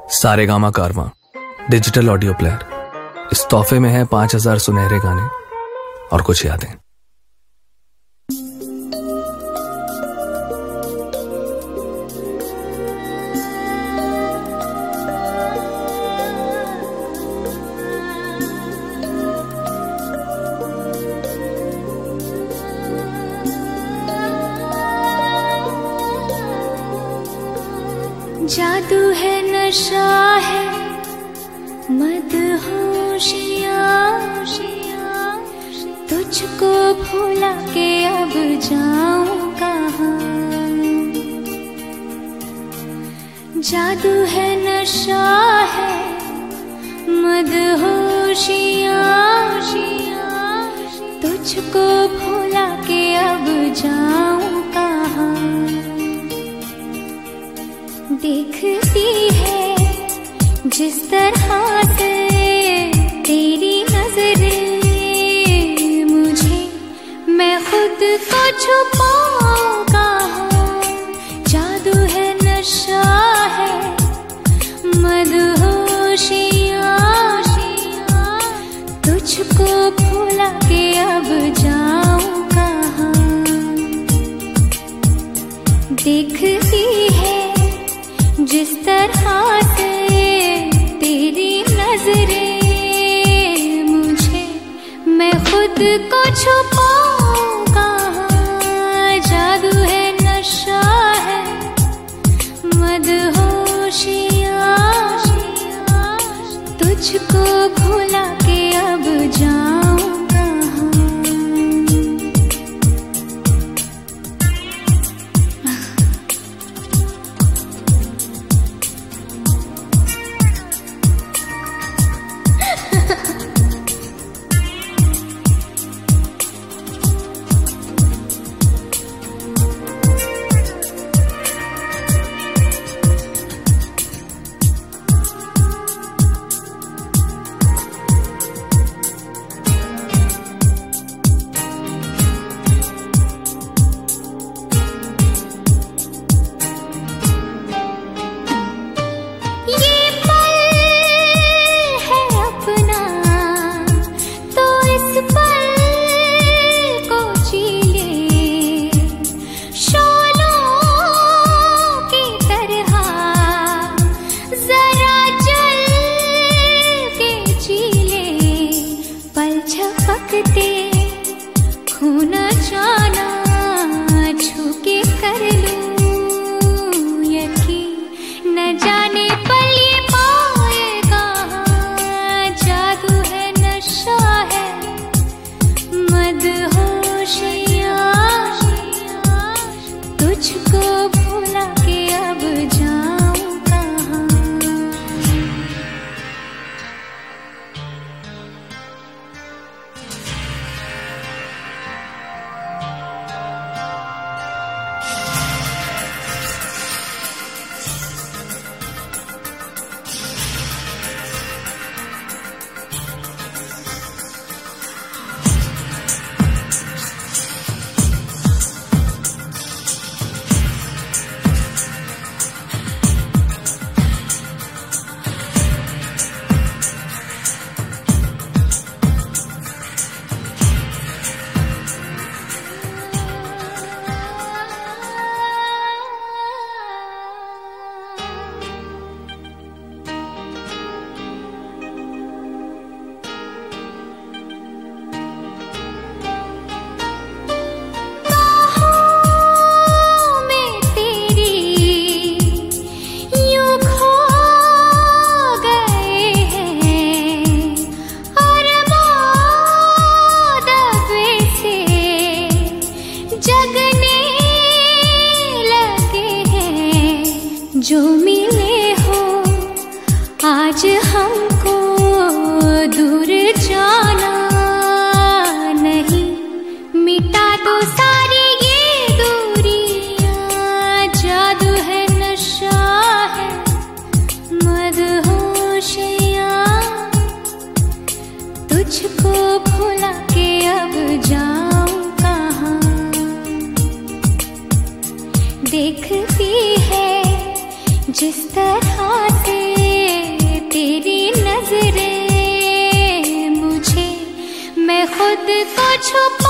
सारेगामा कारवां digital audio player. इस तोहफे में है 5000 सुनहरे गाने और कुछ यादें। जादू है, नशा है, मदहोशियाँ, तुझको भुला के अब जाऊं कहाँ। जादू है, नशा है, मदहोशियाँ, तुझको भुला के अब जाऊं कहाँ। देखती है जिस तरह से तेरी नजरें मुझे, मैं खुद को छुपाऊं कहाँ। जादू है, नशा है, मदहोशियाँ, तुझको भुला के अब जाऊं कहाँ। देखती है जिस तरह से तेरी नजरें मुझे, मैं खुद को छुपाऊं कहाँ। जादू है, नशा है, मदहोशियाँ, तुझको भुला के अब जाऊं कहाँ। खूना जाना छू के कर लूं यकीन, न जाने पल ये पाए कहाँ। जादू है, नशा है, मदहोशियाँ, तुझको भुला के अब जाऊं कहाँ। जो मिले हो आज हमको, दूर जाना नहीं, मिटा दो सारी ये दूरियां। जादू है, नशा है, मदहोशियाँ, तुझको भुला के अब जाऊं कहाँ। देखती है जिस तरह से छुपा